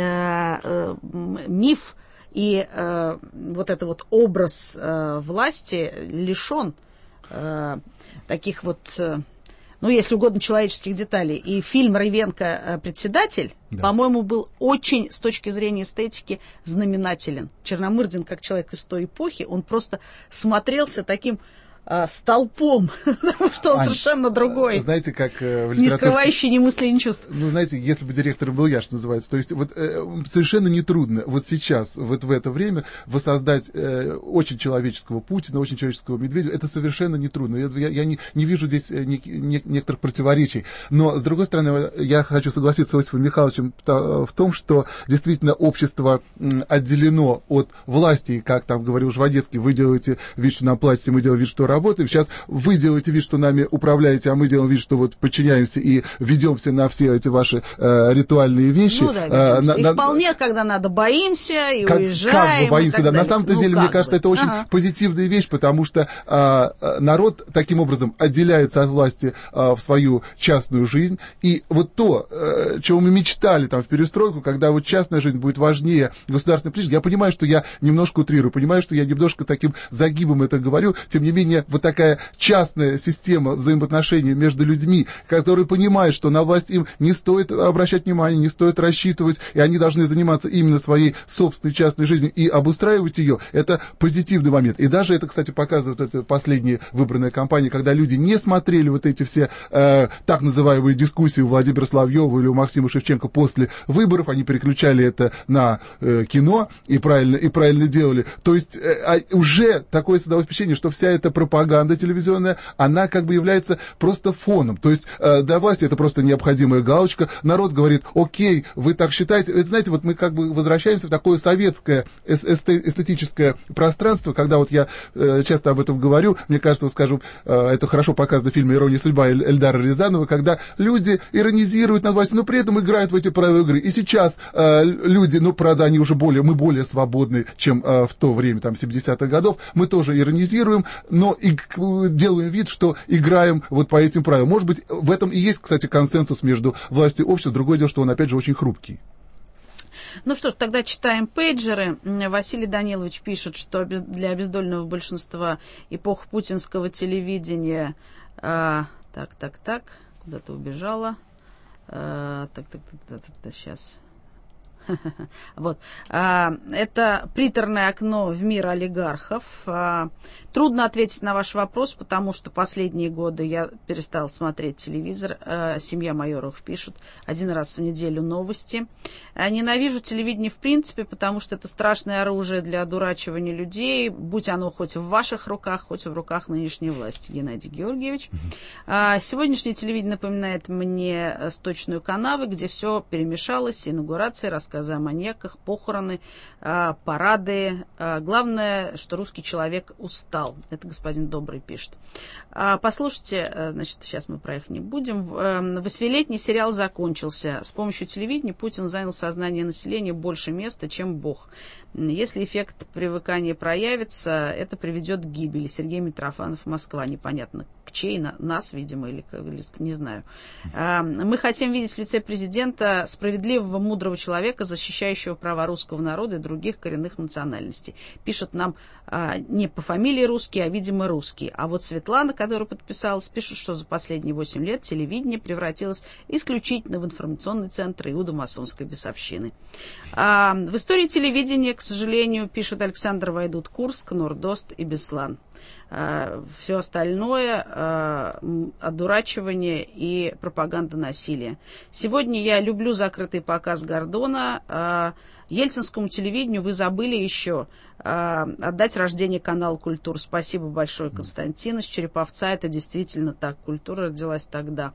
Э, э, миф и э, вот этот вот образ э, власти лишен э, таких вот... Э, ну, если угодно, человеческих деталей. И фильм Рывенко «Председатель», да. по-моему, был очень, с точки зрения эстетики, знаменателен. Черномырдин, как человек из той эпохи, он просто смотрелся таким а, столпом, потому что он Ань, совершенно другой. Знаете, как э, в литературе... Не скрывающий ни мыслей, ни чувств. Ну, знаете, если бы директор был я, что называется, то есть вот э, совершенно нетрудно вот сейчас, вот в это время воссоздать э, очень человеческого Путина, очень человеческого Медведева. Это совершенно нетрудно. Я, я, я не, не вижу здесь не, не, некоторых противоречий. Но, с другой стороны, я хочу согласиться с Иосифом Михайловичем в том, что действительно общество отделено от власти. И, как там говорил Жванецкий, вы делаете вид, что нам платите, мы делаем вид, что работаем. Сейчас вы делаете вид, что нами управляете, а мы делаем вид, что вот подчиняемся и ведемся на все эти ваши э, ритуальные вещи. Ну да, э, на, и на... вполне, когда надо, боимся и как, уезжаем. Как бы боимся, да. На самом-то ну, деле, мне кажется, бы. это очень ага. позитивная вещь, потому что э, народ таким образом отделяется от власти э, в свою частную жизнь. И вот то, э, чего мы мечтали там в перестройку, когда вот частная жизнь будет важнее государственной политики, я понимаю, что я немножко утрирую, понимаю, что я немножко таким загибом это говорю, тем не менее, вот такая частная система взаимоотношений между людьми, которые понимают, что на власть им не стоит обращать внимание, не стоит рассчитывать, и они должны заниматься именно своей собственной частной жизнью и обустраивать ее, это позитивный момент. И даже это, кстати, показывает эта последняя выбранная кампания, когда люди не смотрели вот эти все э, так называемые дискуссии у Владимира Соловьева или у Максима Шевченко после выборов, они переключали это на э, кино и правильно, и правильно делали. То есть э, уже такое создалось впечатление, что вся эта пропаганда телевизионная, она как бы является просто фоном. То есть э, для власти это просто необходимая галочка. Народ говорит, окей, вы так считаете. Это, знаете, вот мы как бы возвращаемся в такое советское эстетическое пространство, когда вот я э, часто об этом говорю, мне кажется, вот, скажем, э, это хорошо показано в фильме «Ирония судьбы» Эльдара Рязанова, когда люди иронизируют над властью, но при этом играют в эти правила игры. И сейчас э, люди, ну, правда, они уже более, мы более свободны, чем э, в то время, там, семидесятых годов, мы тоже иронизируем, но и делаем вид, что играем вот по этим правилам. Может быть, в этом и есть, кстати, консенсус между властью и обществом. Другое дело, что он, опять же, очень хрупкий. Ну что ж, тогда читаем пейджеры. Василий Данилович пишет, что для обездоленного большинства эпох путинского телевидения... А, так, так, так, куда-то убежала. А, так, так, так, так, так, так, сейчас... Вот. Это приторное окно в мир олигархов. Трудно ответить на ваш вопрос, потому что последние годы я перестала смотреть телевизор. Семья Майоровых пишет один раз в неделю новости. Ненавижу телевидение в принципе, потому что это страшное оружие для одурачивания людей, будь оно хоть в ваших руках, хоть в руках нынешней власти. Геннадий Георгиевич. Сегодняшнее телевидение напоминает мне сточную канаву, где все перемешалось, инаугурации, рассказы рассказы о маньяках, похороны, парады. Главное, что русский человек устал. Это господин Добрый пишет. Послушайте, значит, сейчас мы про их не будем. Восьмилетний сериал закончился. С помощью телевидения Путин занял сознание населения больше места, чем Бог. Если эффект привыкания проявится, это приведет к гибели. Сергей Митрофанов, Москва. Непонятно, к чьей, на, нас, видимо, или, или не знаю. Мы хотим видеть в лице президента справедливого, мудрого человека, защищающего права русского народа и других коренных национальностей. Пишет нам не по фамилии русский, а, видимо, русский. А вот Светлана, которая подписалась, пишет, что за последние восемь лет телевидение превратилось исключительно в информационный центр иудо-масонской бесовщины. В истории телевидения, к сожалению, пишет Александр Вайдут, Курск, Нордост и Беслан. Все остальное – одурачивание и пропаганда насилия. Сегодня я люблю закрытый показ Гордона. Ельцинскому телевидению вы забыли еще отдать рождение каналу «Культура». Спасибо большое, Константин из Череповца. Это действительно так. Культура родилась тогда.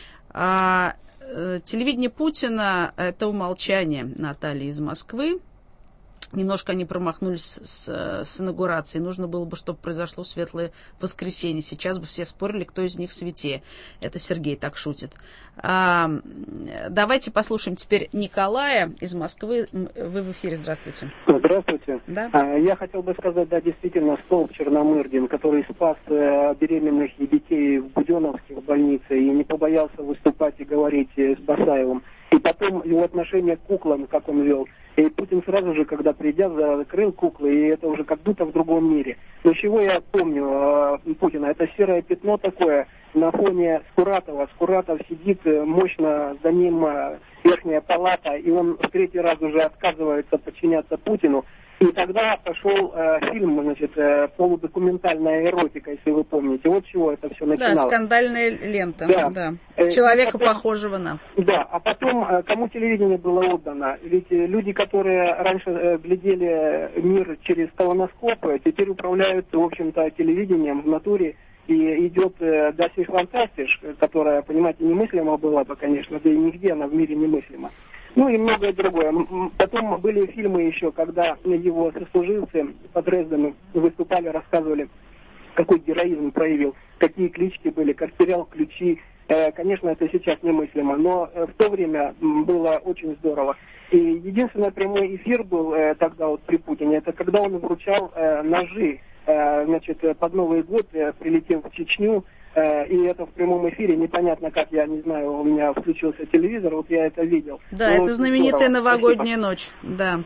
Телевидение Путина – это умолчание. Наталья из Москвы. Немножко они промахнулись с, с инаугурацией. Нужно было бы, чтобы произошло светлое воскресенье. Сейчас бы все спорили, кто из них святее. Это Сергей так шутит. А, давайте послушаем теперь Николая из Москвы. Вы в эфире. Здравствуйте. Здравствуйте. Да? А, я хотел бы сказать, да, действительно, столб Черномырдин, который спас э, беременных и детей в Буденновской больнице и не побоялся выступать и говорить э, с Басаевым. И потом его отношение к куклам, как он вел. И Путин сразу же, когда придя, закрыл куклы, и это уже как будто в другом мире. Но чего я помню э, Путина? Это серое пятно такое на фоне Скуратова. Скуратов сидит мощно, за ним э, верхняя палата, и он в третий раз уже отказывается подчиняться Путину. И тогда пошел э, фильм, значит, э, полудокументальная эротика, если вы помните. Вот чего это все начиналось. Да, скандальная лента. Да. Да. Э, Человека, потом, похожего на... Да, а потом, э, кому телевидение было отдано? Ведь э, люди, которые раньше э, глядели мир через колоноскопы, теперь управляют, в общем-то, телевидением в натуре. И идет э, Даси Фантастиш, которая, понимаете, немыслима была бы, конечно, да и нигде она в мире немыслима. Ну и многое другое. Потом были фильмы еще, когда его сослуживцы по Дрездену выступали, рассказывали, какой героизм проявил, какие клички были, как терял ключи. Э, конечно, это сейчас немыслимо, но в то время было очень здорово. И единственный прямой эфир был э, тогда вот при Путине, это когда он вручал э, ножи, э, значит, под Новый год, э, прилетев в Чечню. И это в прямом эфире, непонятно как, я не знаю, у меня включился телевизор, вот я это видел. Да, ну, это знаменитая здорово. Новогодняя Спасибо. Ночь, да.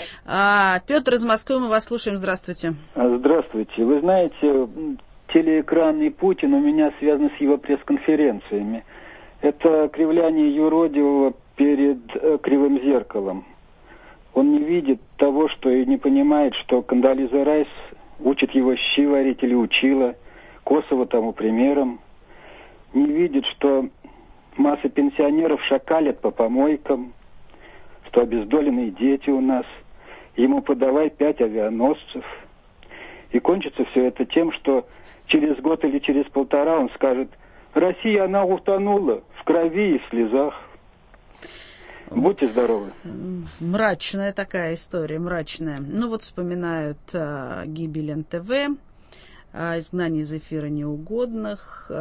А, Петр из Москвы, мы вас слушаем, здравствуйте. Здравствуйте. Вы знаете, телеэкран и Путин у меня связаны с его пресс-конференциями. Это кривляние юродивого перед э, кривым зеркалом. Он не видит того, что и не понимает, что Кондолиза Райс учит его щи варить или учила, Косово тому примером, не видит, что масса пенсионеров шакалят по помойкам, что обездоленные дети у нас, ему подавай пять авианосцев. И кончится все это тем, что через год или через полтора он скажет: Россия, она утонула в крови и в слезах. Будьте здоровы. Мрачная такая история, мрачная. Ну вот вспоминают а, гибель эн тэ вэ, изгнание из эфира неугодных,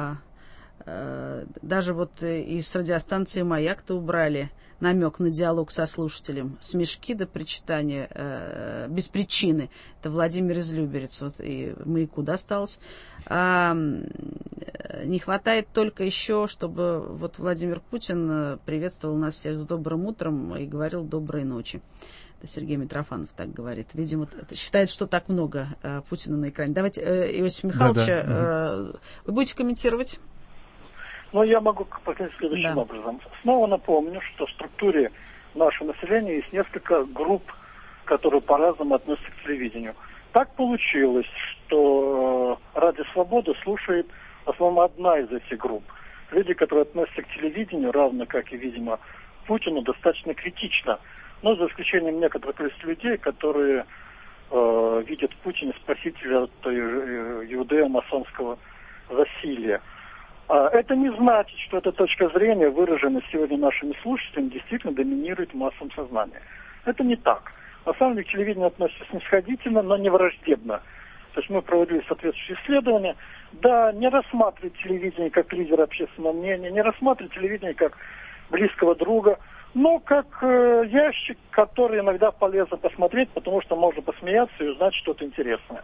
даже вот из радиостанции «Маяк»-то убрали намек на диалог со слушателем. Смешки до причитания без причины. Это Владимир из Люберец. Вот и «Маяку» досталось. А, не хватает только еще, чтобы вот Владимир Путин приветствовал нас всех с добрым утром и говорил доброй ночи. Сергей Митрофанов так говорит. Видимо, считает, что так много э, Путина на экране. Давайте, э, Иосиф Михайлович, да, да. Э, вы будете комментировать? Ну, я могу показать следующим да. образом. Снова напомню, что в структуре нашего населения есть несколько групп, которые по-разному относятся к телевидению. Так получилось, что э, Радио Свобода слушает в основном одна из этих групп. Люди, которые относятся к телевидению, равно как и, видимо, Путину, достаточно критично. Но за исключением некоторых количества людей, которые э, видят в Путине спасителя от э, иудео-масонского засилия. Это не значит, что эта точка зрения, выраженная сегодня нашими слушателями, действительно доминирует в массовом сознании. Это не так. На самом деле к телевидению относятся снисходительно, но не враждебно. То есть мы проводили соответствующие исследования. Да, не рассматривать телевидение как лидер общественного мнения, не рассматривать телевидение как близкого друга, но как э, ящик, который иногда полезно посмотреть, потому что можно посмеяться и узнать что-то интересное.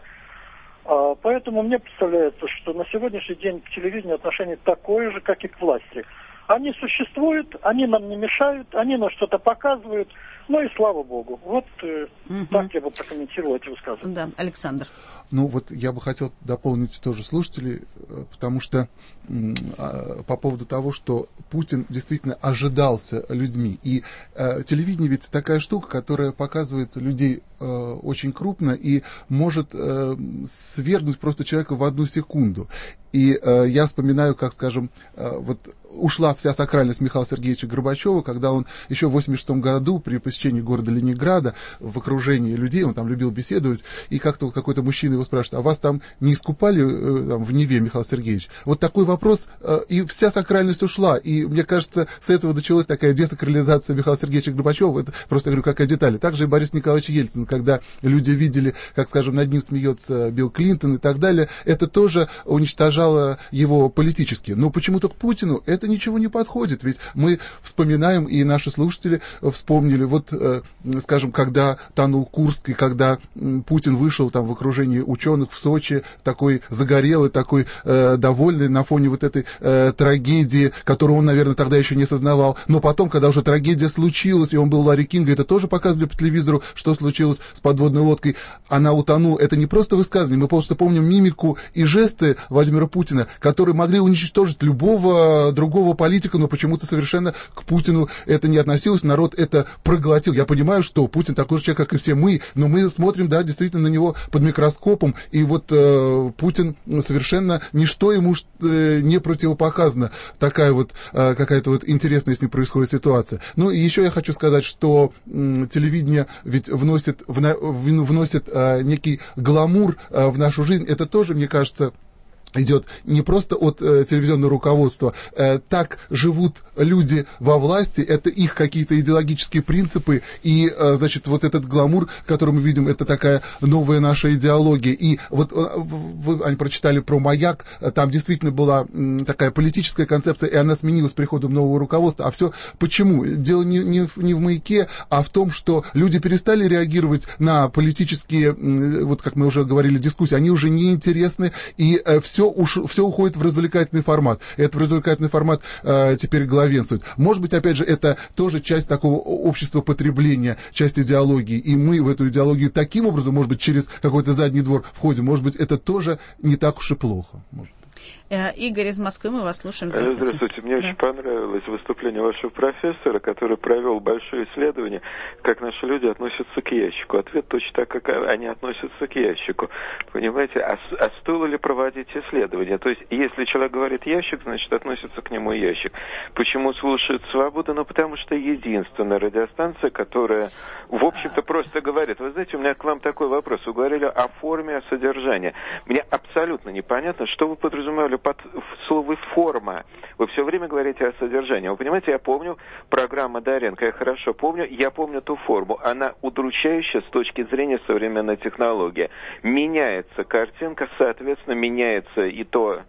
А, поэтому мне представляется, что на сегодняшний день к телевидению отношение такое же, как и к власти. Они существуют, они нам не мешают, они нам что-то показывают, ну и слава богу. Вот э, угу. так я бы прокомментировал эти высказывания. Да, Александр. Ну вот я бы хотел дополнить тоже слушателей, потому что м, по поводу того, что Путин действительно ожидался людьми. И э, телевидение ведь такая штука, которая показывает людей э, очень крупно и может э, свергнуть просто человека в одну секунду. И э, я вспоминаю, как, скажем, э, вот ушла вся сакральность Михаила Сергеевича Горбачева, когда он еще в восемьдесят шестом году при посещении города Ленинграда в окружении людей, он там любил беседовать, и как-то какой-то мужчина его спрашивает: а вас там не искупали э, там, в Неве, Михаил Сергеевич? Вот такой вопрос, э, и вся сакральность ушла. И мне кажется, с этого началась такая десакрализация Михаила Сергеевича Горбачева. Это просто, говорю, какая деталь. Также и Борис Николаевич Ельцин, когда люди видели, как, скажем, над ним смеется Билл Клинтон и так далее, это тоже уничтожало его политически. Но почему-то к Путину это ничего не подходит. Ведь мы вспоминаем, и наши слушатели вспомнили, вот, э, скажем, когда тонул Курск, и когда э, Путин вышел там в окружении ученых в Сочи, такой загорелый, такой э, довольный на фоне вот этой э, трагедии, которую он, наверное, тогда еще не осознавал. Но потом, когда уже трагедия случилась, и он был Ларри Кинга, это тоже показывали по телевизору, что случилось с подводной лодкой. Она утонула. Это не просто высказывание, мы просто помним мимику и жесты Владимира Путина, которые могли уничтожить любого другого политика, но почему-то совершенно к Путину это не относилось, народ это проглотил. Я понимаю, что Путин такой же человек, как и все мы, но мы смотрим, да, действительно на него под микроскопом, и вот э, Путин совершенно ничто ему э, не противопоказано. Такая вот э, какая-то вот интересная с ним происходит ситуация. Ну и еще я хочу сказать, что э, телевидение ведь вносит, вна, вносит э, некий гламур э, в нашу жизнь. Это тоже, мне кажется, идет не просто от э, телевизионного руководства. Э, так живут люди во власти, это их какие-то идеологические принципы, и, э, значит, вот этот гламур, который мы видим, это такая новая наша идеология. И вот э, вы, они прочитали про «Маяк», там действительно была э, такая политическая концепция, и она сменилась с приходом нового руководства. А все почему? Дело не, не, не в «Маяке», а в том, что люди перестали реагировать на политические, э, вот как мы уже говорили, дискуссии, они уже неинтересны, и э, все Все, уш, все уходит в развлекательный формат. Этот развлекательный формат э, теперь главенствует. Может быть, опять же, это тоже часть такого общества потребления, часть идеологии. И мы в эту идеологию таким образом, может быть, через какой-то задний двор входим. Может быть, это тоже не так уж и плохо. Может. Игорь из Москвы, мы вас слушаем. Здравствуйте. Здравствуйте. Мне да. очень понравилось выступление вашего профессора, который провел большое исследование, как наши люди относятся к ящику. Ответ точно так, как они относятся к ящику. Понимаете, а, а стоило ли проводить исследование? То есть, если человек говорит ящик, значит, относится к нему ящик. Почему слушают «Свободу»? Ну, потому что единственная радиостанция, которая, в общем-то, просто говорит. Вы знаете, у меня к вам такой вопрос. Вы говорили о форме, о содержании. Мне абсолютно непонятно, что вы подразумевали под слово «форма». Вы все время говорите о содержании. Вы понимаете, я помню программу Доренко, я хорошо помню, я помню ту форму. Она удручающая с точки зрения современной технологии. Меняется картинка, соответственно, меняется и то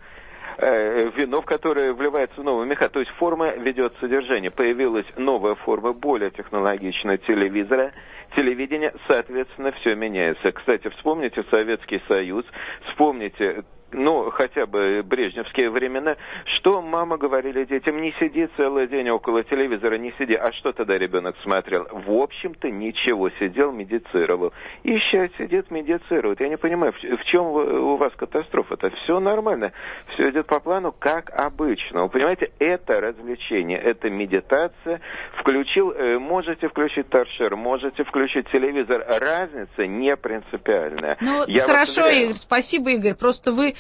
э, вино, в которое вливается новый меха. То есть форма ведет содержание. Появилась новая форма, более технологичная телевизора, телевидения, соответственно, все меняется. Кстати, вспомните Советский Союз, вспомните, ну, хотя бы брежневские времена, что мама говорили детям: не сиди целый день около телевизора, не сиди. А что тогда ребенок смотрел? В общем-то, ничего, сидел, медицировал. И сейчас сидит, медицирует. Я не понимаю, в, в чем у вас катастрофа? Это все нормально, все идет по плану, как обычно. Вы понимаете, это развлечение, это медитация. Включил, э, можете включить торшер, можете включить телевизор. Разница не принципиальная. Ну, Я хорошо, Игорь, спасибо, Игорь. Просто вы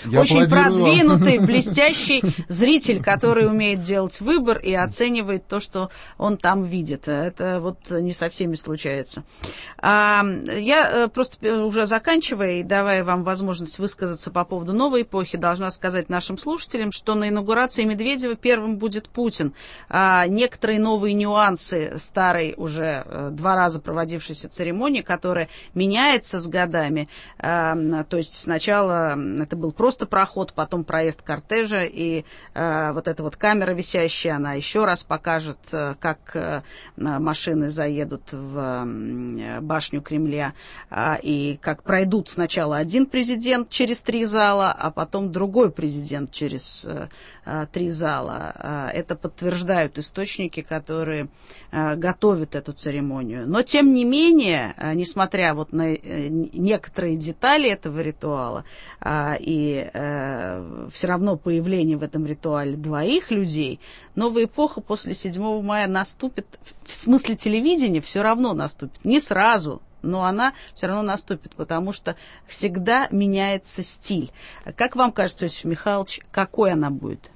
Я очень аплодирую. продвинутый, блестящий зритель, который умеет делать выбор и оценивает то, что он там видит. Это вот не со всеми случается. А, я просто уже заканчивая и давая вам возможность высказаться по поводу новой эпохи, должна сказать нашим слушателям, что на инаугурации Медведева первым будет Путин. А, некоторые новые нюансы старой уже два раза проводившейся церемонии, которая меняется с годами. А, то есть сначала это был просто проход, потом проезд кортежа, и а, вот эта вот камера висящая, она еще раз покажет, как а, машины заедут в а, башню Кремля, а, и как пройдут сначала один президент через три зала, а потом другой президент через а, три зала. А, это подтверждают источники, которые а, готовят эту церемонию. Но, тем не менее, а, несмотря вот на а, некоторые детали этого ритуала, а, и а, все равно появление в этом ритуале двоих людей, новая эпоха после седьмого мая наступит, в смысле телевидения все равно наступит. Не сразу, но она все равно наступит, потому что всегда меняется стиль. Как вам кажется, Иосиф Михайлович, какой она будет?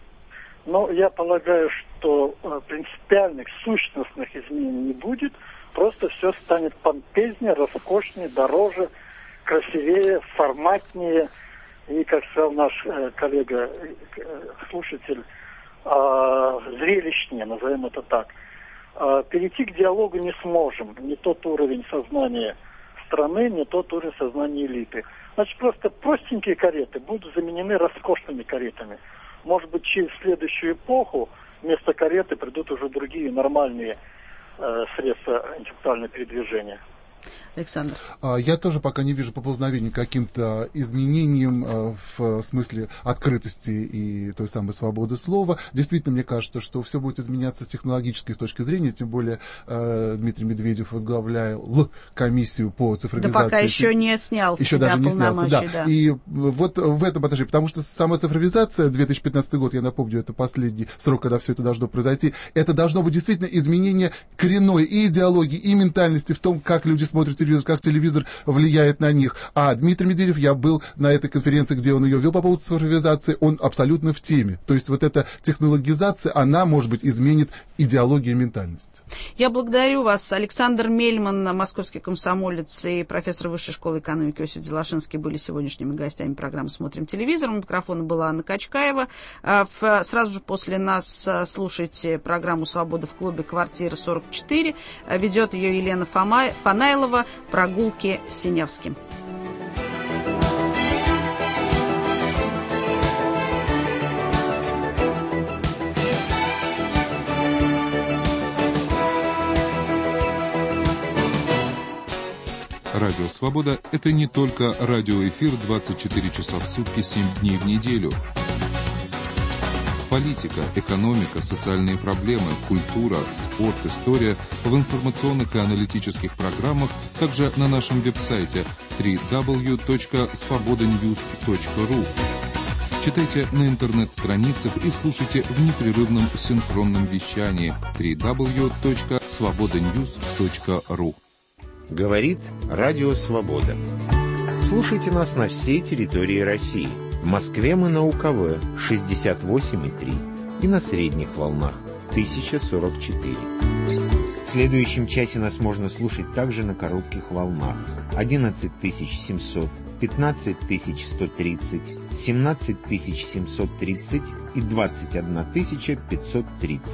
Ну, я полагаю, что принципиальных, сущностных изменений не будет. Просто все станет помпезнее, роскошнее, дороже, красивее, форматнее. И, как сказал наш э, коллега, э, слушатель, э, зрелищнее, назовем это так. Э, перейти к диалогу не сможем. Не тот уровень сознания страны, не тот уровень сознания элиты. Значит, просто простенькие кареты будут заменены роскошными каретами. Может быть, через следующую эпоху вместо кареты придут уже другие нормальные э, средства интеллектуального передвижения. Александр. Я тоже пока не вижу поползновений к каким-то изменениям в смысле открытости и той самой свободы слова. Действительно, мне кажется, что все будет изменяться с технологической точки зрения, тем более Дмитрий Медведев возглавлял комиссию по цифровизации. Да пока еще не снял еще себя даже не снялся, да. да. И вот в этом отношении, потому что сама цифровизация, две тысячи пятнадцатый год, я напомню, это последний срок, когда все это должно произойти, это должно быть действительно изменение коренной и идеологии, и ментальности в том, как люди смотрят телевизор, как телевизор влияет на них. А Дмитрий Медведев, я был на этой конференции, где он ее вел по поводу цифровизации, он абсолютно в теме. То есть вот эта технологизация, она, может быть, изменит идеологию и ментальность. Я благодарю вас. Александр Мельман, московский комсомолец и профессор Высшей школы экономики Иосиф Дзелашинский были сегодняшними гостями программы «Смотрим телевизор». У микрофона была Анна Качкаева. Сразу же после нас слушайте программу «Свобода в клубе», квартира сорок четыре. Ведет ее Елена Фанайлова. Прогулки с Синявским. Радио «Свобода» — это не только радиоэфир двадцать четыре часа в сутки, семь дней в неделю. Политика, экономика, социальные проблемы, культура, спорт, история в информационных и аналитических программах, также на нашем веб-сайте дабл ю дабл ю дабл ю точка свобода ньюс точка ру. Читайте на интернет-страницах и слушайте в непрерывном синхронном вещании дабл ю дабл ю дабл ю точка свобода ньюс точка ру. Говорит Радио Свобода. Слушайте нас на всей территории России. В Москве мы на УКВ шестьдесят восемь и три и на средних волнах тысяча сорок четыре. В следующем часе нас можно слушать также на коротких волнах одиннадцать тысяч семьсот, пятнадцать тысяч сто тридцать, семнадцать тысяч семьсот тридцать и двадцать одна тысяча пятьсот тридцать.